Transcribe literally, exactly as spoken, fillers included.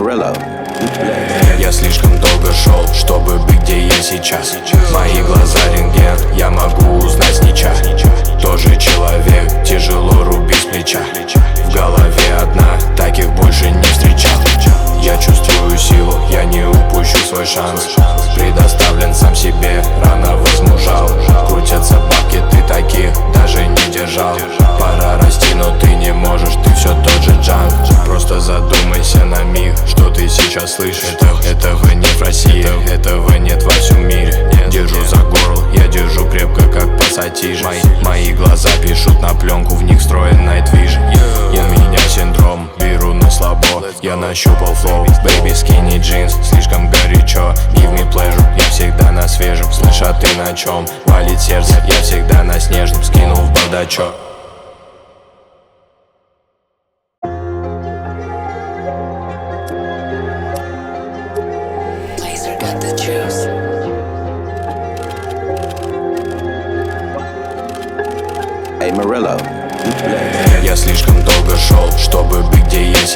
Amarillo. Я слишком долго шел, чтобы быть где я сейчас. Мои глаза рентген, я могу узнать с нича. Тоже человек, тяжело рубить с плеча. В голове одна, таких больше не встречал. Я чувствую силу, я не упущу свой шанс. Предоставлен сам себе, рано возмужал. Крутятся бабки, ты таких даже не держал. Пора расти, но ты не можешь, ты все тот же джанк. Просто задумайся на миг, что ты сейчас слышишь. Это, этого нет в России, этого нет во всем мире. Держу за горло, я держу крепко, как пассатижи. Мои, мои глаза пишут на пленку, в них встроен Night Vision. И у меня синдром, беру на слабо. Я нащупал флоу, baby skinny jeans. Слишком горячо, give me pleasure. Я всегда на свежем, слышь, а ты на чем? Валит сердце, я всегда на снежном. Скинул в бардачок. Got the juice. Amarillo. Я слишком долго шел, чтобы быть где я